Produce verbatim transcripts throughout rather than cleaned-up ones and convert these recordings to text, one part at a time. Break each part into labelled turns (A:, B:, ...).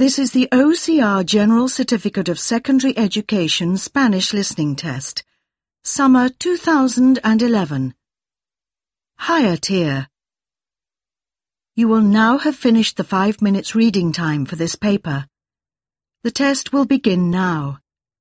A: This is the O C R General Certificate of Secondary Education Spanish Listening Test, Summer two thousand eleven. Higher tier. You will now have finished the five minutes reading time for this paper. The test will begin now.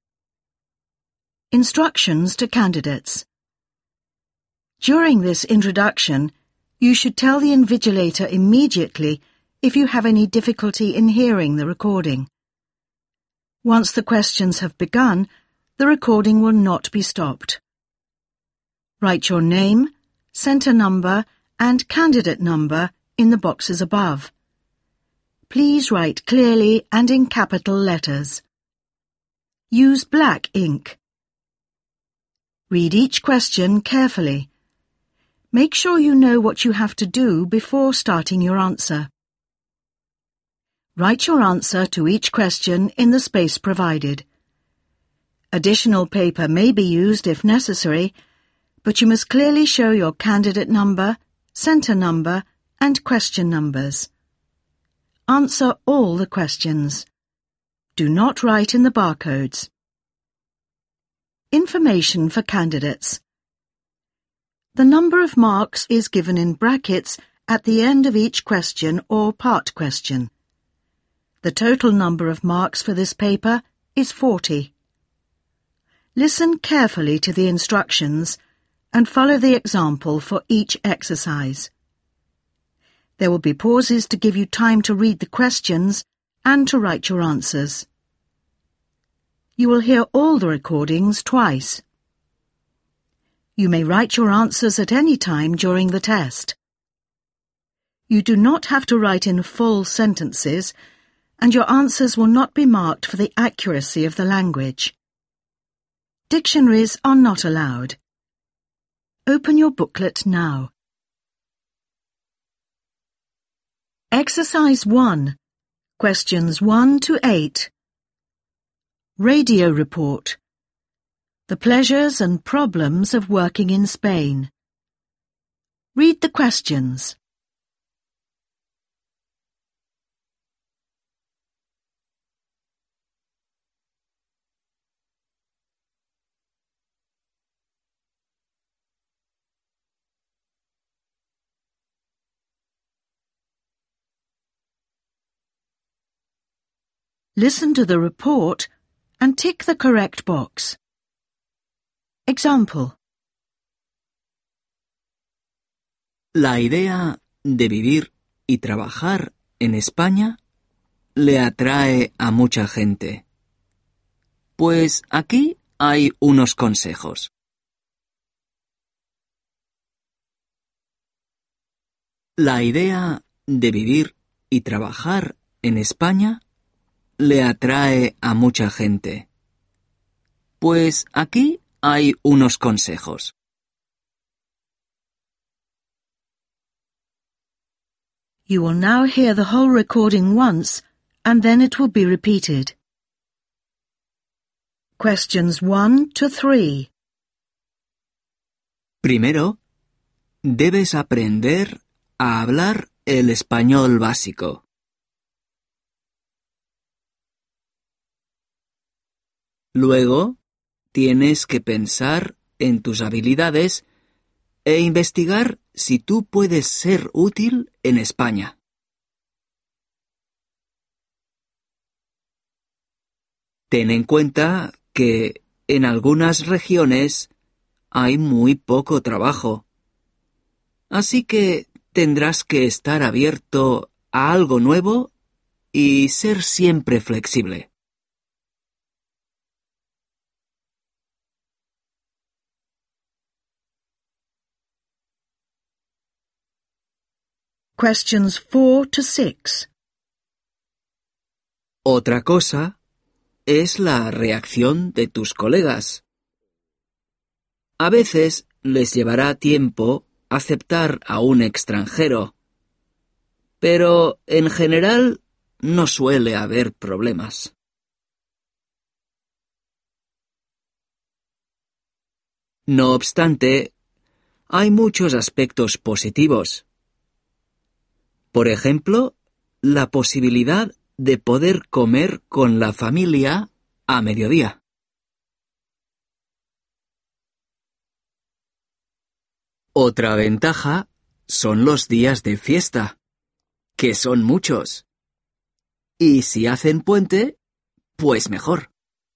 A: Instructions to candidates. During this introduction, you should tell the invigilator immediately if you have any difficulty in hearing the recording. Once the questions have begun, the recording will not be stopped. Write your name, centre number, and candidate number in the boxes above. Please write clearly and in capital letters. Use black ink. Read each question carefully. Make sure you know what you have to do before starting your answer. Write your answer to each question in the space provided. Additional paper may be used if necessary, but you must clearly show your candidate number, centre number, and question numbers. Answer all the questions. Do not write in the barcodes. Information for candidates. The number of marks is given in brackets at the end of each question or part question. The total number of marks for this paper is forty. Listen carefully to the instructions and follow the example for each exercise. There will be pauses to give you time to read the questions and to write your answers. You will hear all the recordings twice. You may write your answers at any time during the test. You do not have to write in full sentences, and your answers will not be marked for the accuracy of the language. Dictionaries are not allowed. Open your booklet now. Exercise one. Questions one to eight. Radio report. The pleasures and problems of working in Spain. Read the questions. Listen to the report and tick the correct box. Example.
B: La idea de vivir y trabajar en España le atrae a mucha gente. Pues aquí hay unos consejos. La idea de vivir y trabajar en España le atrae a mucha gente. Pues aquí hay unos consejos.
A: You will now hear the whole recording once, and then it will be repeated. Questions one to three.
B: Primero, debes aprender a hablar el español básico. Luego, tienes que pensar en tus habilidades e investigar si tú puedes ser útil en España. Ten en cuenta que en algunas regiones hay muy poco trabajo, así que tendrás que estar abierto a algo nuevo y ser siempre flexible.
A: Questions four to six.
B: Otra cosa es la reacción de tus colegas. A veces les llevará tiempo aceptar a un extranjero, pero en general no suele haber problemas. No obstante, hay muchos aspectos positivos. Por ejemplo, la posibilidad de poder comer con la familia a mediodía. Otra ventaja son los días de fiesta, que son muchos. Y si hacen puente, pues mejor.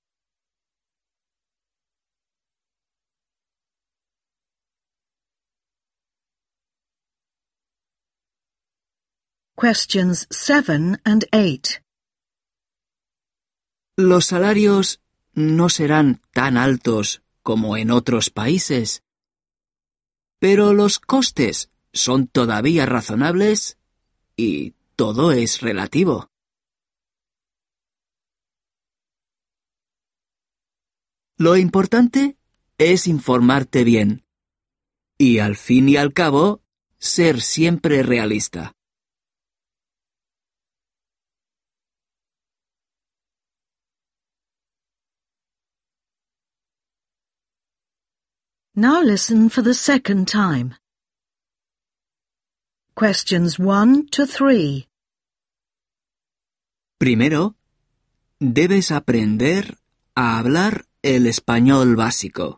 A: Questions seven and eight.
B: Los salarios no serán tan altos como en otros países, pero los costes son todavía razonables y todo es relativo. Lo importante es informarte bien y, al fin y al cabo, ser siempre realista.
A: Now listen for the second time. Questions one to three.
B: Primero, debes aprender a hablar el español básico.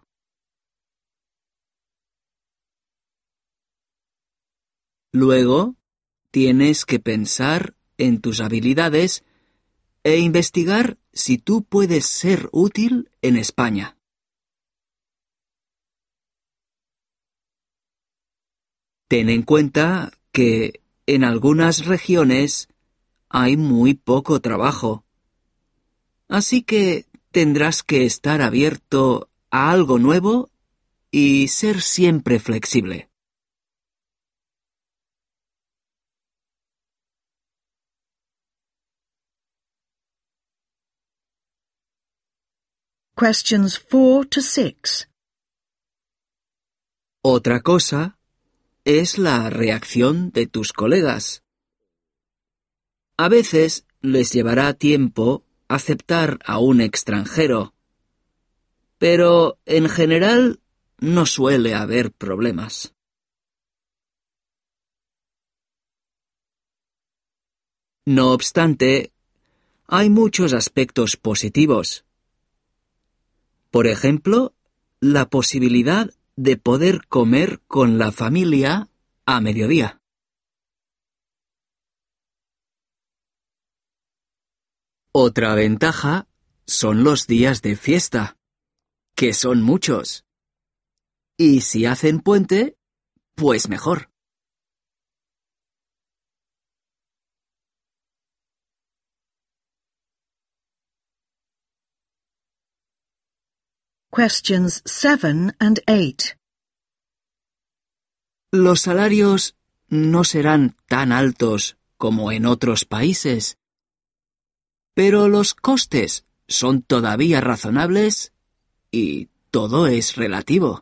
B: Luego, tienes que pensar en tus habilidades e investigar si tú puedes ser útil en España. Ten en cuenta que en algunas regiones hay muy poco trabajo, así que tendrás que estar abierto a algo nuevo y ser siempre flexible.
A: Questions four to six.
B: Otra cosa es la reacción de tus colegas. A veces les llevará tiempo aceptar a un extranjero, pero en general no suele haber problemas. No obstante, hay muchos aspectos positivos. Por ejemplo, la posibilidad de poder comer con la familia a mediodía. Otra ventaja son los días de fiesta, que son muchos. Y si hacen puente, pues mejor.
A: Questions seven and eight.
B: Los salarios no serán tan altos como en otros países, pero los costes son todavía razonables y todo es relativo.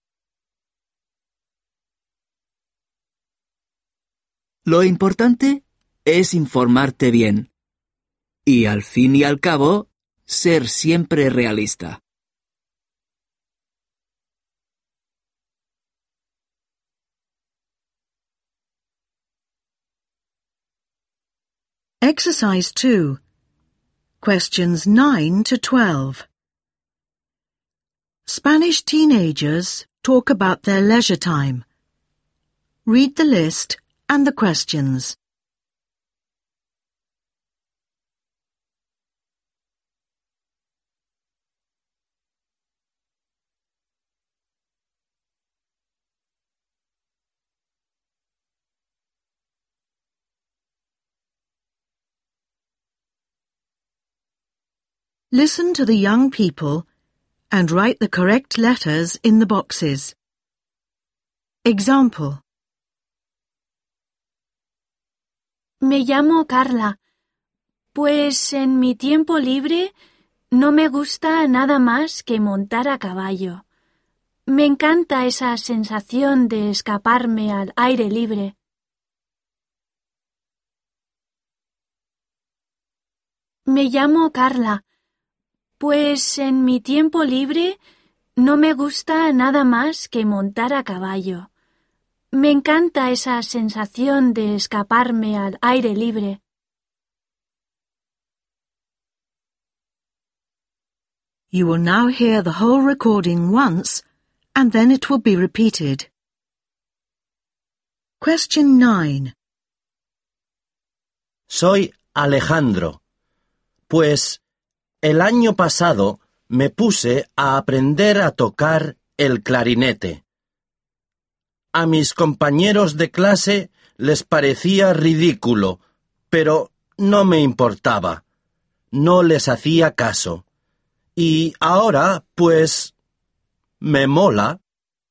B: Lo importante es informarte bien y, al fin y al cabo, ser siempre realista.
A: Exercise two. Questions nine to twelve. Spanish teenagers talk about their leisure time. Read the list and the questions. Listen to the young people and write the correct letters in the boxes. Example.
C: Me llamo Carla. Pues en mi tiempo libre no me gusta nada más que montar a caballo. Me encanta esa sensación de escaparme al aire libre. Me llamo Carla. Pues en mi tiempo libre no me gusta nada más que montar a caballo. Me encanta esa sensación de escaparme al aire libre.
A: You will now hear the whole recording once, and then it will be repeated. Question nine.
D: Soy Alejandro. Pues el año pasado me puse a aprender a tocar el clarinete. A mis compañeros de clase les parecía ridículo, pero no me importaba. No les hacía caso. Y ahora, pues, me mola.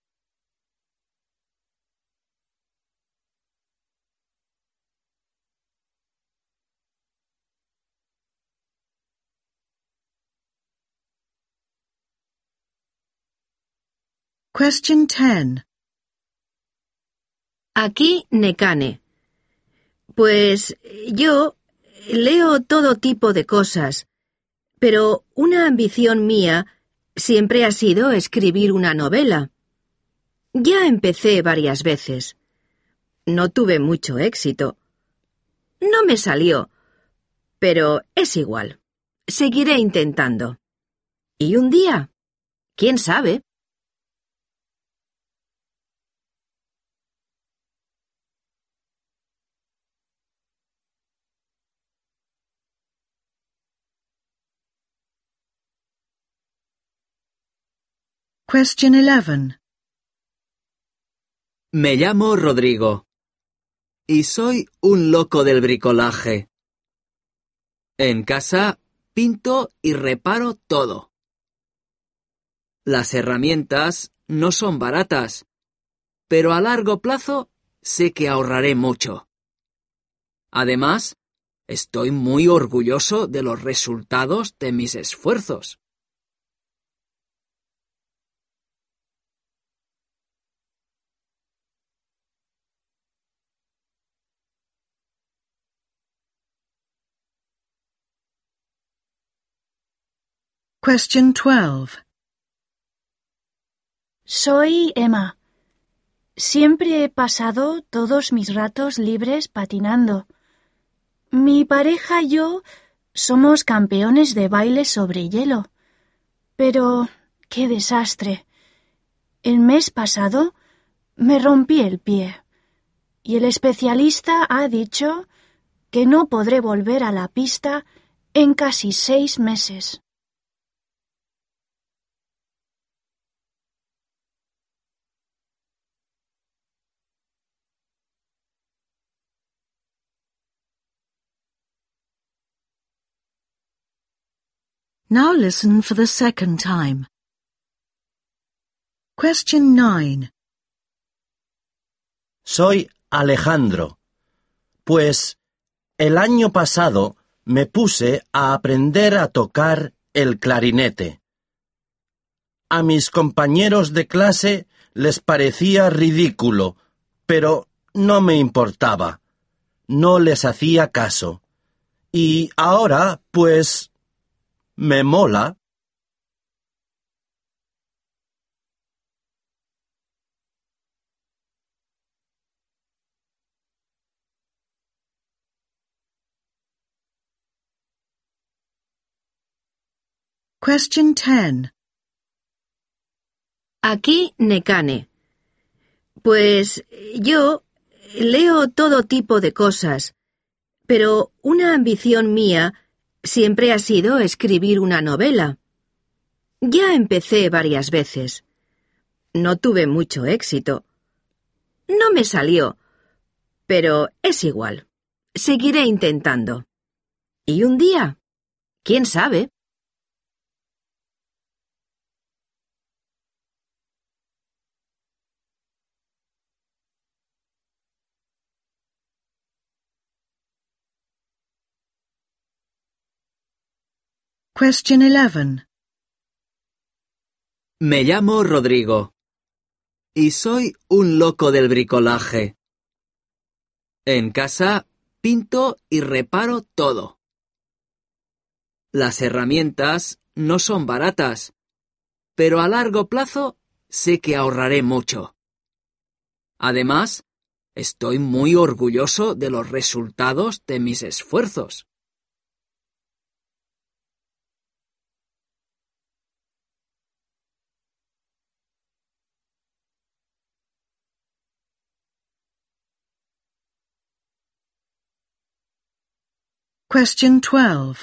A: Question ten.
E: Aquí Nekane. Pues yo leo todo tipo de cosas, pero una ambición mía siempre ha sido escribir una novela. Ya empecé varias veces. No tuve mucho éxito. No me salió, pero es igual. Seguiré intentando. Y un día, ¿quién sabe?
A: Question eleven.
B: Me llamo Rodrigo y soy un loco del bricolaje. En casa pinto y reparo todo. Las herramientas no son baratas, pero a largo plazo sé que ahorraré mucho. Además, estoy muy orgulloso de los resultados de mis esfuerzos.
A: Question twelve.
C: Soy Emma. Siempre he pasado todos mis ratos libres patinando. Mi pareja y yo somos campeones de baile sobre hielo. Pero ¡qué desastre! El mes pasado me rompí el pie y el especialista ha dicho que no podré volver a la pista en casi seis meses.
A: Now listen for the second time. Question nine.
D: Soy Alejandro. Pues el año pasado me puse a aprender a tocar el clarinete. A mis compañeros de clase les parecía ridículo, pero no me importaba. No les hacía caso. Y ahora, pues, me mola.
A: Question ten.
E: Aquí Nekane. Pues yo leo todo tipo de cosas, pero una ambición mía siempre ha sido escribir una novela. Ya empecé varias veces. No tuve mucho éxito. No me salió, pero es igual. Seguiré intentando. Y un día, ¿quién sabe?
A: Question eleven.
B: Me llamo Rodrigo y soy un loco del bricolaje. En casa pinto y reparo todo. Las herramientas no son baratas, pero a largo plazo sé que ahorraré mucho. Además, estoy muy orgulloso de los resultados de mis esfuerzos.
A: Question twelve.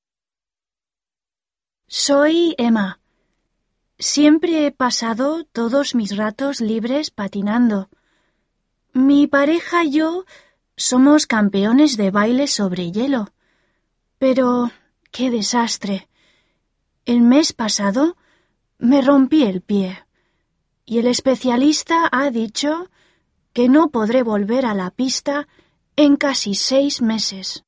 C: Soy Emma. Siempre he pasado todos mis ratos libres patinando. Mi pareja y yo somos campeones de baile sobre hielo. Pero, ¡qué desastre! El mes pasado me rompí el pie y el especialista ha dicho que no podré volver a la pista en casi seis meses.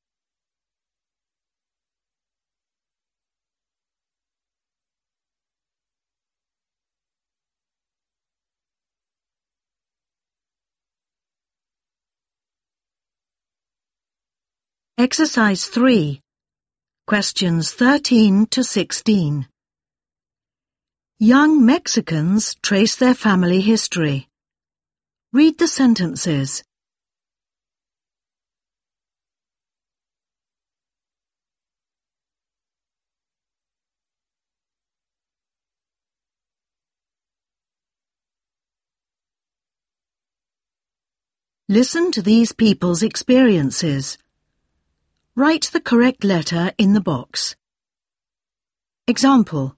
A: Exercise three. Questions thirteen to sixteen. Young Mexicans trace their family history. Read the sentences. Listen to these people's experiences. Write the correct letter in the box. Example.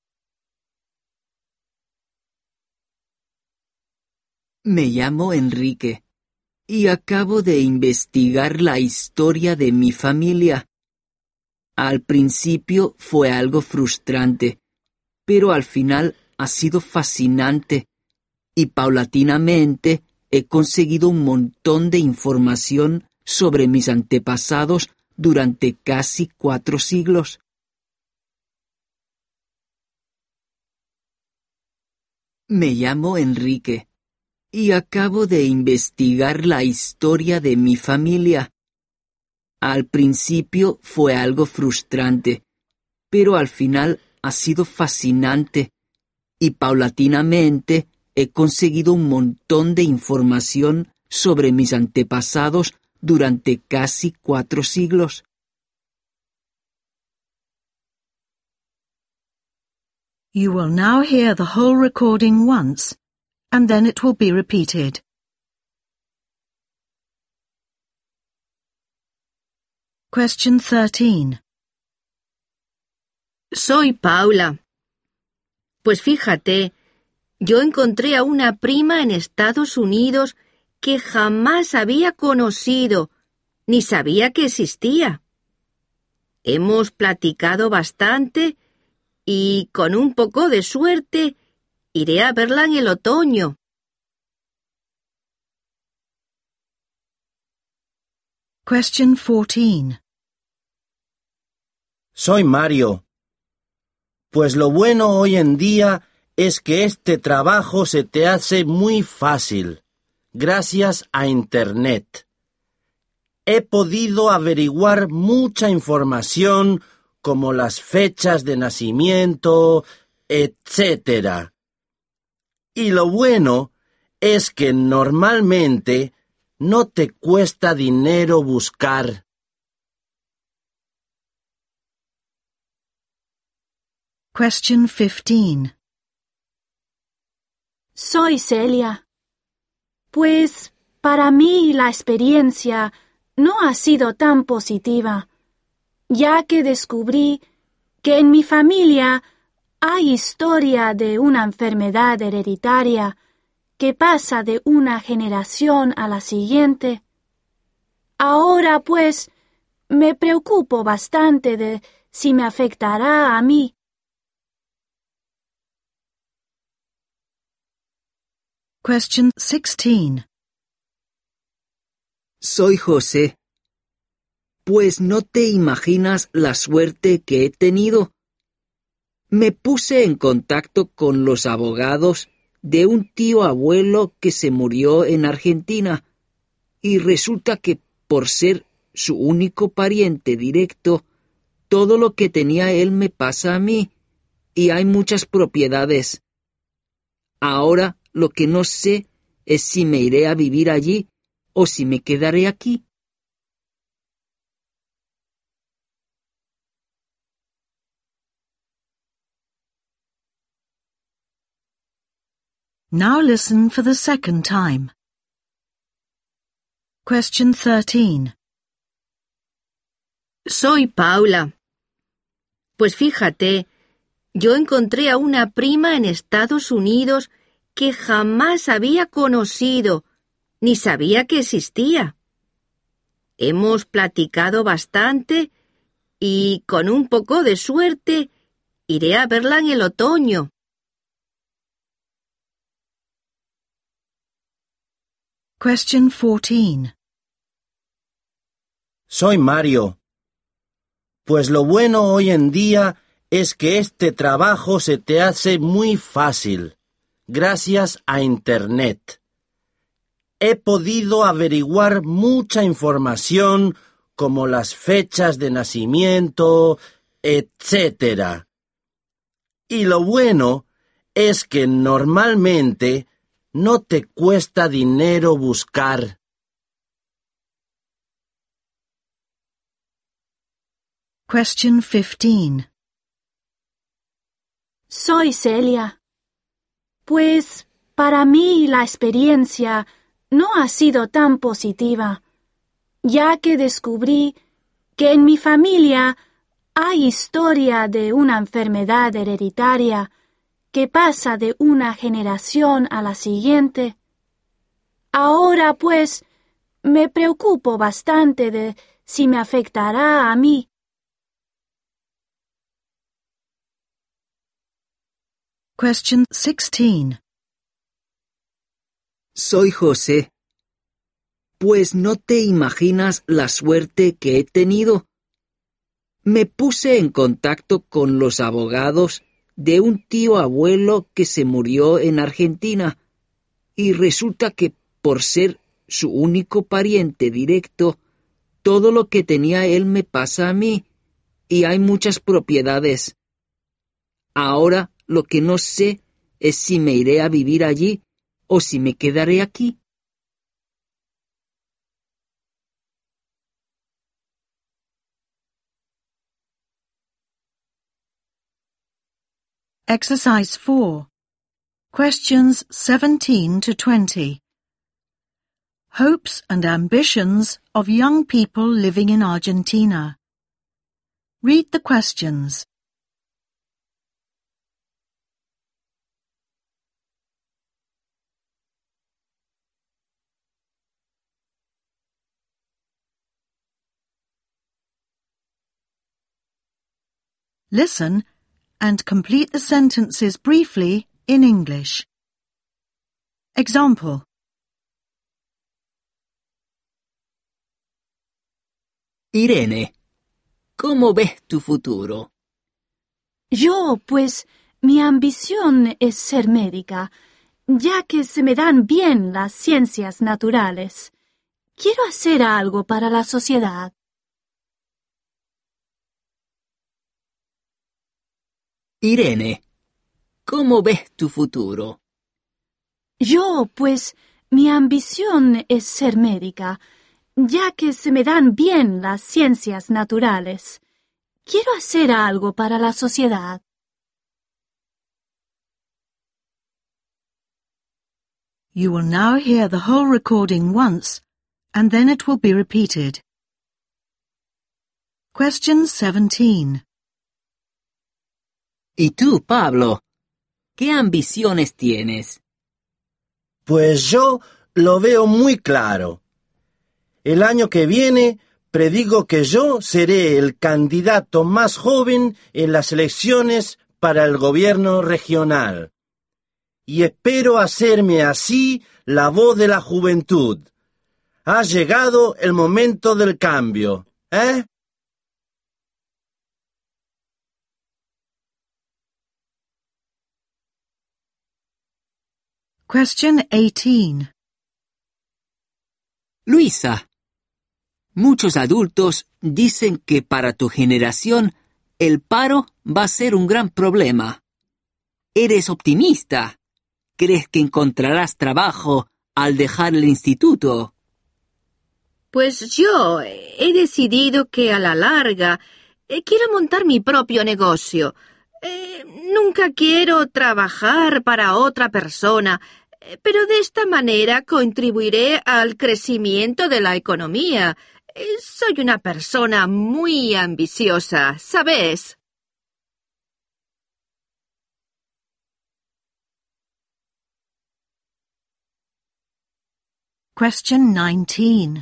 B: Me llamo Enrique y acabo de investigar la historia de mi familia. Al principio fue algo frustrante, pero al final ha sido fascinante y paulatinamente he conseguido un montón de información sobre mis antepasados durante casi cuatro siglos. Me llamo Enrique y acabo de investigar la historia de mi familia. Al principio fue algo frustrante, pero al final ha sido fascinante y paulatinamente he conseguido un montón de información sobre mis antepasados durante casi cuatro siglos.
A: You will now hear the whole recording once, and then it will be repeated. Question thirteen.
E: Soy Paula. Pues fíjate, yo encontré a una prima en Estados Unidos que jamás había conocido, ni sabía que existía. Hemos platicado bastante y, con un poco de suerte, iré a verla en el otoño.
A: Question fourteen.
D: Soy Mario. Pues lo bueno hoy en día es que este trabajo se te hace muy fácil, gracias a Internet. He podido averiguar mucha información como las fechas de nacimiento, etcétera. Y lo bueno es que normalmente no te cuesta dinero buscar.
A: Question fifteen.
C: Soy Celia. Pues para mí la experiencia no ha sido tan positiva, ya que descubrí que en mi familia hay historia de una enfermedad hereditaria que pasa de una generación a la siguiente. Ahora, pues, me preocupo bastante de si me afectará a mí.
A: Question sixteen.
B: Soy José. Pues no te imaginas la suerte que he tenido. Me puse en contacto con los abogados de un tío abuelo que se murió en Argentina y resulta que, por ser su único pariente directo, todo lo que tenía él me pasa a mí y hay muchas propiedades. Ahora lo que no sé es si me iré a vivir allí o si me quedaré aquí.
A: Now listen for the second time. Question thirteen.
E: Soy Paula. Pues fíjate, yo encontré a una prima en Estados Unidos que jamás había conocido, ni sabía que existía. Hemos platicado bastante y, con un poco de suerte, iré a verla en el otoño.
A: Question fourteen.
D: Soy Mario. Pues lo bueno hoy en día es que este trabajo se te hace muy fácil, gracias a Internet. He podido averiguar mucha información como las fechas de nacimiento, etcétera. Y lo bueno es que normalmente no te cuesta dinero buscar.
A: Question fifteen.
C: Soy Celia. Pues para mí la experiencia no ha sido tan positiva, ya que descubrí que en mi familia hay historia de una enfermedad hereditaria que pasa de una generación a la siguiente. Ahora, pues, me preocupo bastante de si me afectará a mí.
A: Question sixteen.
B: Soy José. Pues no te imaginas la suerte que he tenido. Me puse en contacto con los abogados de un tío abuelo que se murió en Argentina, y resulta que, por ser su único pariente directo, todo lo que tenía él me pasa a mí, y hay muchas propiedades. Ahora lo que no sé es si me iré a vivir allí o si me quedaré aquí.
A: Exercise four. Questions seventeen to twenty. Hopes and ambitions of young people living in Argentina. Read the questions. Listen and complete the sentences briefly in English. Example.
B: Irene, ¿cómo ves tu futuro?
C: Yo, pues, mi ambición es ser médica, ya que se me dan bien las ciencias naturales. Quiero hacer algo para la sociedad.
B: Irene, ¿cómo ves tu futuro?
C: Yo, pues, mi ambición es ser médica, ya que se me dan bien las ciencias naturales. Quiero hacer algo para la sociedad.
A: You will now hear the whole recording once, and then it will be repeated. Question seventeen.
B: ¿Y tú, Pablo? ¿Qué ambiciones tienes?
D: Pues yo lo veo muy claro. El año que viene predigo que yo seré el candidato más joven en las elecciones para el gobierno regional. Y espero hacerme así la voz de la juventud. Ha llegado el momento del cambio, ¿eh?
A: Question eighteen.
B: Luisa, muchos adultos dicen que para tu generación el paro va a ser un gran problema. ¿Eres optimista? ¿Crees que encontrarás trabajo al dejar el instituto?
E: Pues yo he decidido que a la larga eh, quiero montar mi propio negocio. Eh, nunca quiero trabajar para otra persona, eh, pero de esta manera contribuiré al crecimiento de la economía Eh, Soy una persona muy ambiciosa, ¿sabes?
A: Question nineteen.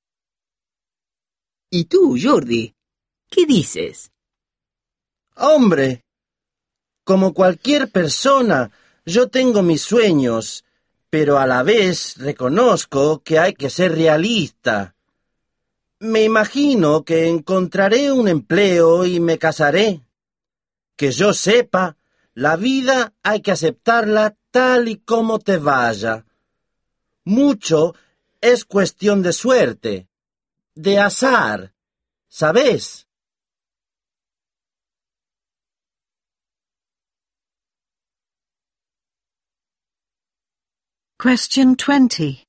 B: ¿Y tú, Jordi? ¿Qué dices?
D: Hombre, como cualquier persona, yo tengo mis sueños, pero a la vez reconozco que hay que ser realista. Me imagino que encontraré un empleo y me casaré. Que yo sepa, la vida hay que aceptarla tal y como te vaya. Mucho es cuestión de suerte, de azar, ¿sabes?
A: Question twenty.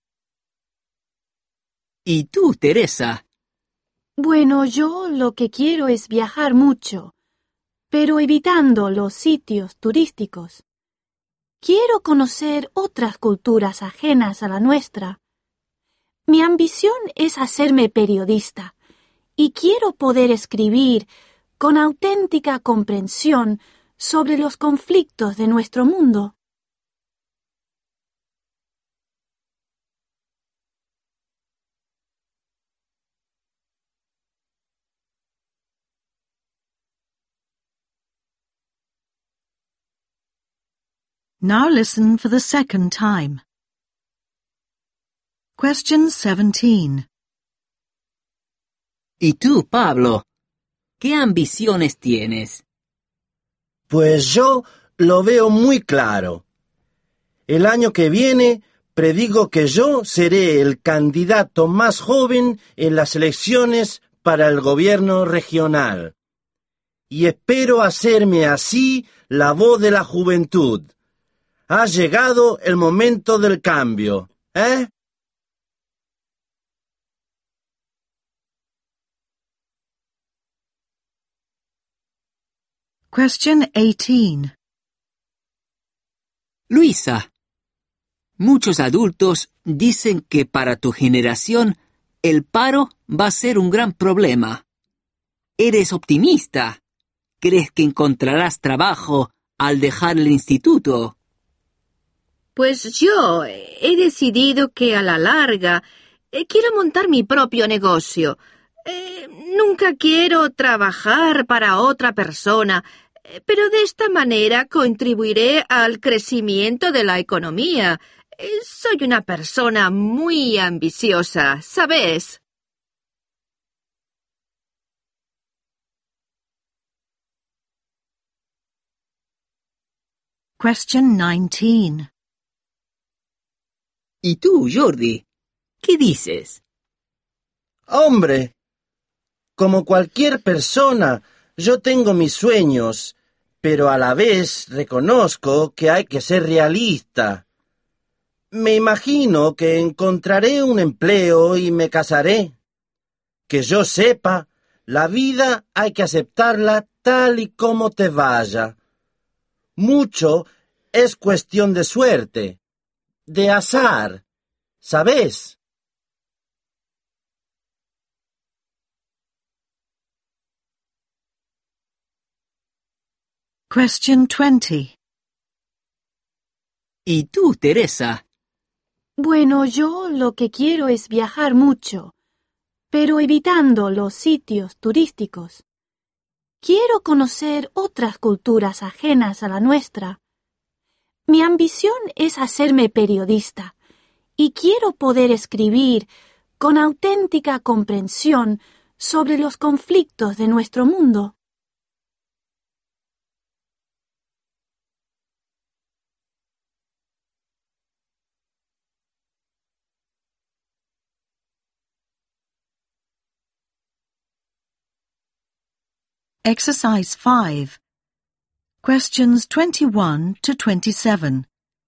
B: ¿Y tú, Teresa?
C: Bueno, yo lo que quiero es viajar mucho, pero evitando los sitios turísticos. Quiero conocer otras culturas ajenas a la nuestra. Mi ambición es hacerme periodista y quiero poder escribir con auténtica comprensión sobre los conflictos de nuestro mundo.
A: Now listen for the second time. Question seventeen.
B: ¿Y tú, Pablo? ¿Qué ambiciones tienes?
D: Pues yo lo veo muy claro. El año que viene predigo que yo seré el candidato más joven en las elecciones para el gobierno regional. Y espero hacerme así la voz de la juventud. Ha llegado el momento del cambio, ¿eh?
A: Question eighteen.
B: Luisa, muchos adultos dicen que para tu generación el paro va a ser un gran problema. ¿Eres optimista? ¿Crees que encontrarás trabajo al dejar el instituto?
E: Pues yo he decidido que a la larga eh, quiero montar mi propio negocio. Eh, nunca quiero trabajar para otra persona, eh, pero de esta manera contribuiré al crecimiento de la economía. Eh, soy una persona muy ambiciosa, ¿sabes?
A: Question nineteen.
B: ¿Y tú, Jordi? ¿Qué dices?
D: Hombre, como cualquier persona, yo tengo mis sueños, pero a la vez reconozco que hay que ser realista. Me imagino que encontraré un empleo y me casaré. Que yo sepa, la vida hay que aceptarla tal y como te vaya. Mucho es cuestión de suerte, de azar, ¿sabes?
A: Question twenty.
B: ¿Y tú, Teresa?
C: Bueno, yo lo que quiero es viajar mucho, pero evitando los sitios turísticos. Quiero conocer otras culturas ajenas a la nuestra. Mi ambición es hacerme periodista y quiero poder escribir con auténtica comprensión sobre los conflictos de nuestro mundo.
A: Exercise five. Questions twenty-one to twenty-seven.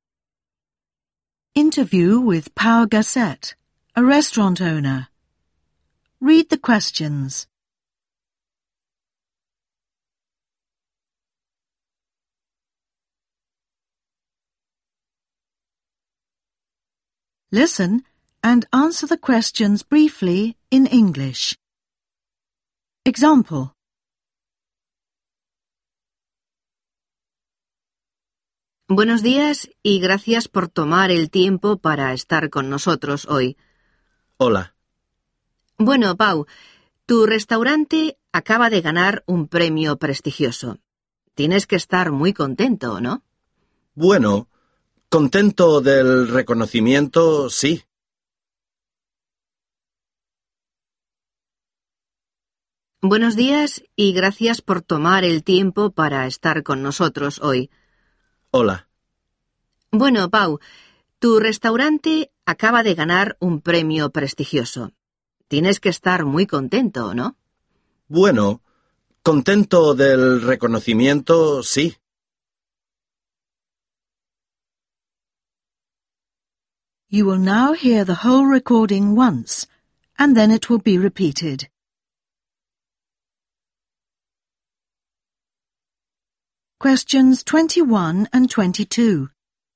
A: Interview with Pau Gasset, a restaurant owner. Read the questions. Listen and answer the questions briefly in English. Example:
E: Buenos días y gracias por tomar el tiempo para estar con nosotros hoy.
D: Hola.
E: Bueno, Pau, tu restaurante acaba de ganar un premio prestigioso. Tienes que estar muy contento, ¿no?
D: Bueno, contento del reconocimiento, sí.
E: Buenos días y gracias por tomar el tiempo para estar con nosotros hoy.
D: Hola.
E: Bueno, Pau, tu restaurante acaba de ganar un premio prestigioso. Tienes que estar muy contento, ¿no?
D: Bueno, contento del reconocimiento, sí.
A: You will now hear the whole recording once, and then it will be repeated. Questions twenty-one and twenty-two.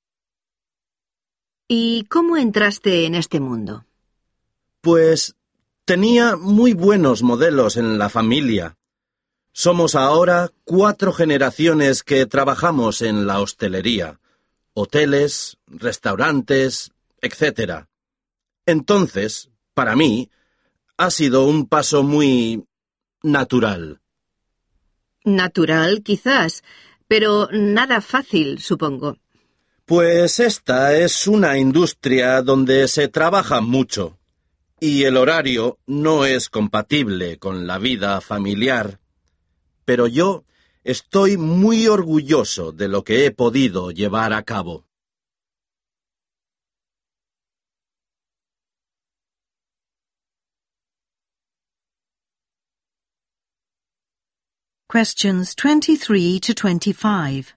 E: ¿Y cómo entraste en este mundo?
D: Pues tenía muy buenos modelos en la familia. Somos ahora cuatro generaciones que trabajamos en la hostelería, hoteles, restaurantes, etcétera. Entonces, para mí, ha sido un paso muy natural.
E: Natural, quizás, pero nada fácil, supongo.
D: Pues esta es una industria donde se trabaja mucho y el horario no es compatible con la vida familiar. Pero yo estoy muy orgulloso de lo que he podido llevar a cabo.
A: Questions twenty-three to twenty-five.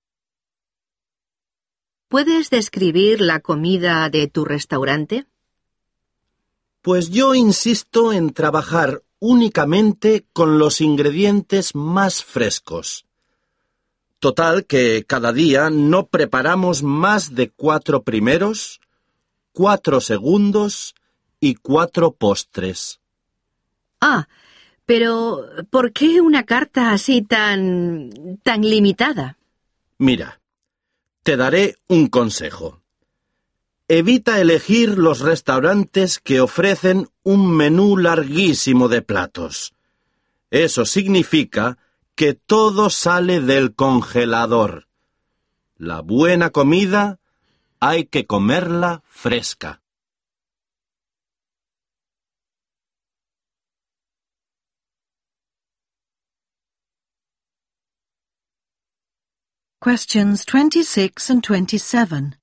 E: ¿Puedes describir la comida de tu restaurante?
D: Pues yo insisto en trabajar únicamente con los ingredientes más frescos. Total que cada día no preparamos más de cuatro primeros, cuatro segundos y cuatro postres.
E: Ah, pero ¿por qué una carta así tan... tan limitada?
D: Mira, te daré un consejo. Evita elegir los restaurantes que ofrecen un menú larguísimo de platos. Eso significa que todo sale del congelador. La buena comida hay que comerla fresca.
A: Questions twenty-six and twenty-seven.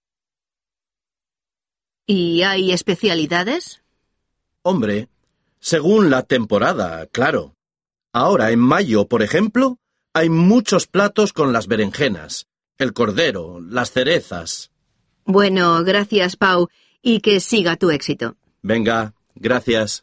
E: ¿Y hay especialidades?
D: Hombre, según la temporada, claro. Ahora, en mayo, por ejemplo, hay muchos platos con las berenjenas, el cordero, las cerezas.
E: Bueno, gracias, Pau, y que siga tu éxito.
D: Venga, gracias.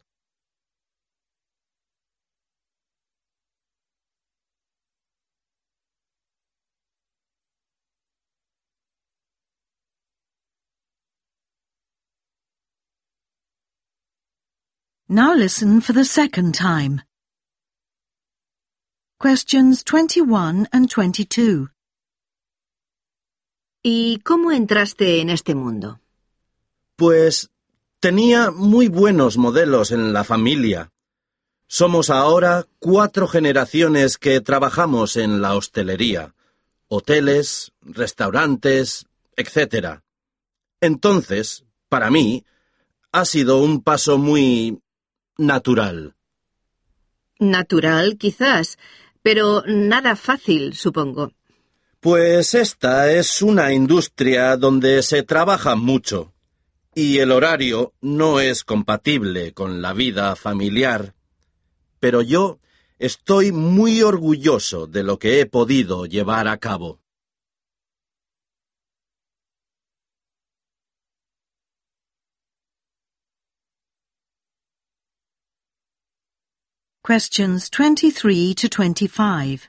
A: Now listen for the second time. Questions twenty-one and twenty-two.
E: ¿Y cómo entraste en este mundo?
D: Pues tenía muy buenos modelos en la familia. Somos ahora cuatro generaciones que trabajamos en la hostelería, hoteles, restaurantes, etcétera. Entonces, para mí, ha sido un paso muy natural.
E: Natural, quizás, pero nada fácil, supongo.
D: Pues esta es una industria donde se trabaja mucho y el horario no es compatible con la vida familiar. Pero yo estoy muy orgulloso de lo que he podido llevar a cabo.
A: Questions twenty-three to twenty-five.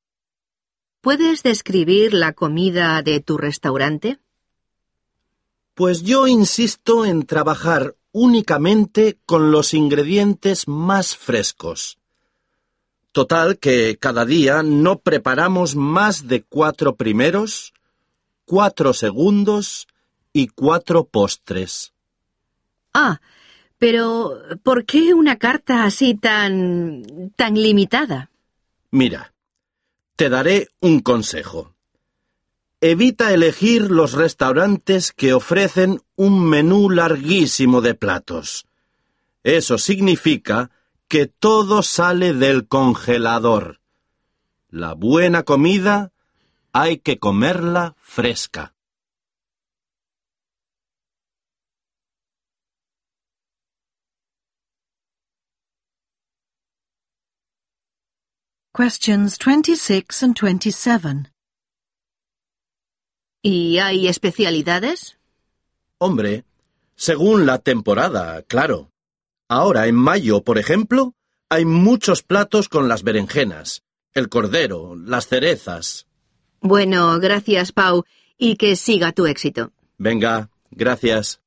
E: ¿Puedes describir la comida de tu restaurante?
D: Pues yo insisto en trabajar únicamente con los ingredientes más frescos. Total que cada día no preparamos más de cuatro primeros, cuatro segundos y cuatro postres.
E: Ah, pero ¿por qué una carta así tan... tan limitada?
D: Mira, te daré un consejo. Evita elegir los restaurantes que ofrecen un menú larguísimo de platos. Eso significa que todo sale del congelador. La buena comida hay que comerla fresca.
A: Questions twenty-six and twenty-seven.
E: ¿Y hay especialidades?
D: Hombre, según la temporada, claro. Ahora, en mayo, por ejemplo, hay muchos platos con las berenjenas, el cordero, las cerezas.
E: Bueno, gracias, Pau, y que siga tu éxito.
D: Venga, gracias.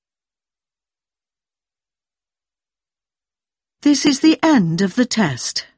A: This is the end of the test.